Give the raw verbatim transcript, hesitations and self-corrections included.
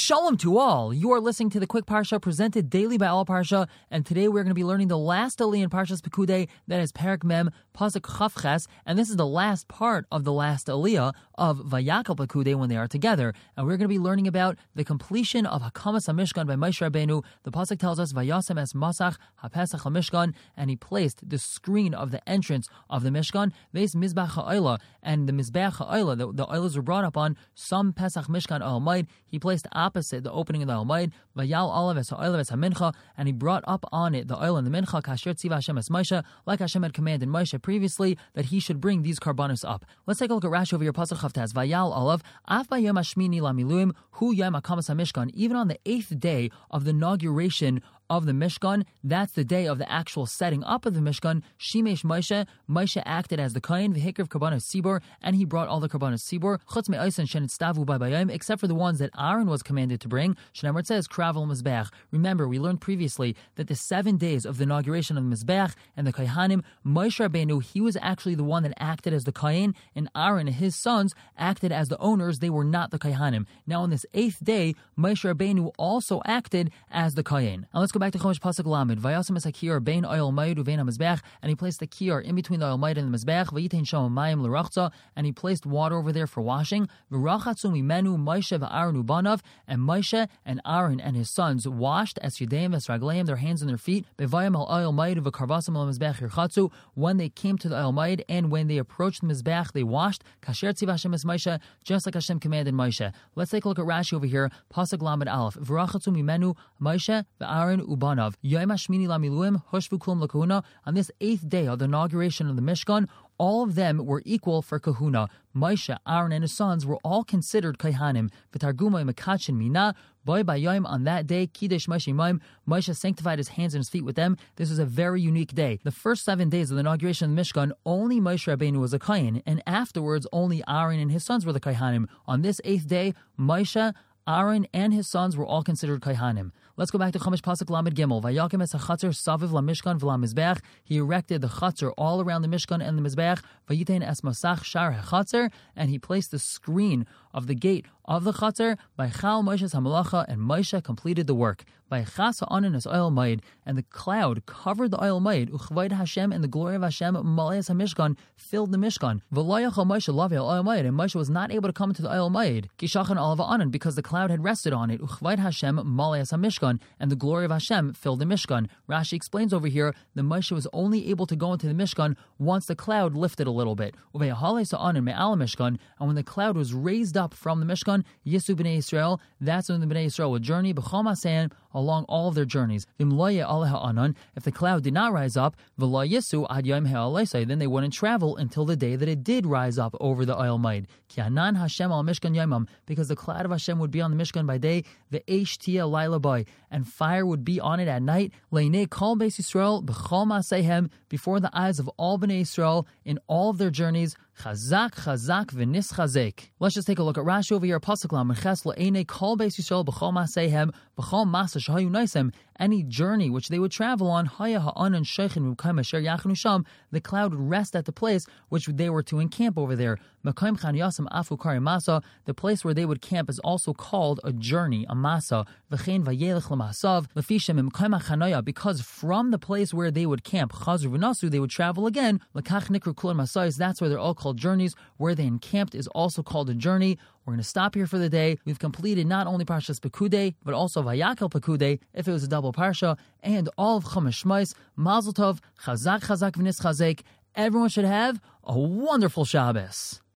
Shalom to all. You are listening to the Quick Parsha presented daily by All Parsha, and today we're going to be learning the last aliyah in Parshas Pekudei, that is Perek Mem, Pasuk Chavches, and this is the last part of the last aliyah of Vayakel Pekudei when they are together, and we're going to be learning about the completion of Hakamas HaMishkan by Moshe Rabbeinu. The Pasuk tells us, Vayasem es Masach HaPesach HaMishkan, and he placed the screen of the entrance of the Mishkan, Veis Mizbach HaOila, and the Mizbach HaOila, the, the oilers were brought up on some Pesach Mishkan Oil Moed. He placed opposite the opening of the Oil Moed, Vayal Olav es HaOilav es HaMincha, and he brought up on it the oil and the Mincha, Kasher Tziva Hashem es Moshe, like Hashem had commanded Moshe previously, that he should bring these karbanos up. Let's take a look at Rashi over here, Pasuk Chavtaz, Vayal Olav, Af Bayom Hashmini Lamiluim, Hu Yom HaKamas HaMishkan, even on the eighth day of the inauguration of the Mishkan, that's the day of the actual setting up of the Mishkan, Shimesh Moshe, Moshe acted as the Kohen, V'hikriv Karbanos Sibor, and he brought all the Karbanos Sibor, Chutz Me'oisen Shenet Stavu By Bayom, except for the ones that Aaron was commanded to bring. Shneimar says, Kravel Mizbeach. Remember, we learned previously that the seven days of the inauguration of the Mizbeach and the Kohanim, Moshe Rabbeinu, he was actually the one that acted as the Kohen, and Aaron and his sons acted as the owners. They were not the Kohanim. Now on this eighth day, Moshe Rabbeinu also acted as the Kohen. Now let's go back to Chumash Pasuk Lamed. Vayasem es hakiyar bein oil moed uvein hamizbech, and he placed the kiyar in between the oil moed and the mizbech. Vayitein sham mayim l'rachza, and he placed water over there for washing. V'rachatzu mimenu Moshe v'Aaron ubanav, and Moshe and Aaron and his sons washed as yudeim es ragleim, their hands and their feet. Bevayim al oil moed v'karvasam al mizbech yirchatzu, when they came to the oil moed and when they approached the mizbech, they washed. Kasher tziv Hashem es Moshe, just like Hashem commanded Moshe. Let's take a look at Rashi over here. Pasuk Lamed Aleph. V'rachatzu mimenu Moshe v'Aaron ubanav. Yom HaShmini Lamiluim Hoshvu Kulam LaKahuna. On this eighth day of the inauguration of the Mishkan, all of them were equal for kahuna. Moshe, Aaron, and his sons were all considered kaihanim. V'targumay mekachin mina. Boy by Yom, on that day, Kiddush Moshe Yom, Moshe sanctified his hands and his feet with them. This was a very unique day. The first seven days of the inauguration of the Mishkan, only Moshe Rabbeinu was a kohen, and afterwards, only Aaron and his sons were the kaihanim. On this eighth day, Moshe, Aaron, and his sons were all considered kaihanim. Let's go back to Chumash Pasuk Lamed Gimel. Vayakim es hachatzer saviv lamishkan v'lamizbech. He erected the chatzer all around the Mishkan and the Mizbech. Vayitein es masach shar hachatzer, and he placed the screen of the gate of the chatzer. By Chal Moshe's hamalacha, and Moshe completed the work. By Chas ha'anan es oil maid, and the cloud covered the oil maid. Uchvayid Hashem, and the glory of Hashem malayas hamishkan filled the Mishkan. V'loyachal Moshe lavi al oil maid, and Moshe was not able to come to the oil maid. Kishachan alav ha'anan, because the cloud had rested on it. Uchvayid Hashem malayas hamishkan, and the glory of Hashem filled the Mishkan. Rashi explains over here that Moshe was only able to go into the Mishkan once the cloud lifted a little bit. And when the cloud was raised up from the Mishkan, Yisu b'nei Yisrael, that's when the b'nei Yisrael would journey b'chol masein, along all of their journeys. If the cloud did not rise up, then they wouldn't travel until the day that it did rise up over the oil maid. Because the cloud of Hashem would be on the Mishkan by day, the eish tia laila boy, and fire would be on it at night. Kol beis Yisrael b'chol masehem, before the eyes of all b'nei Yisrael in all of their journeys. Chazak, chazak, v'nischazek. Let's just take a look at Rashi over here. Pasuk Lamed Ches le'enei kol beis Yisrael b'chol masehem b'chol masa shahayu naisem. Any journey which they would travel on, haya ha'anan sheichin v'mkayim asher yachnu sham, the cloud would rest at the place which they were to encamp over there. Mekayim chan yasam afu kari masa, the place where they would camp is also called a journey, a masa. V'chein vayelech l'masav l'fishem mekayim chanaya, because from the place where they would camp, chazru v'nasu, they would travel again. L'kach nikru kulan masayis, that's where they're all called journeys. Where they encamped is also called a journey. We're going to stop here for the day. We've completed not only Parshas Pekudei, but also Vayakel Pekudei, if it was a double Parsha, and all of Chumash Shmos. Mazel Tov, Chazak Chazak V'nischazek. Everyone should have a wonderful Shabbos.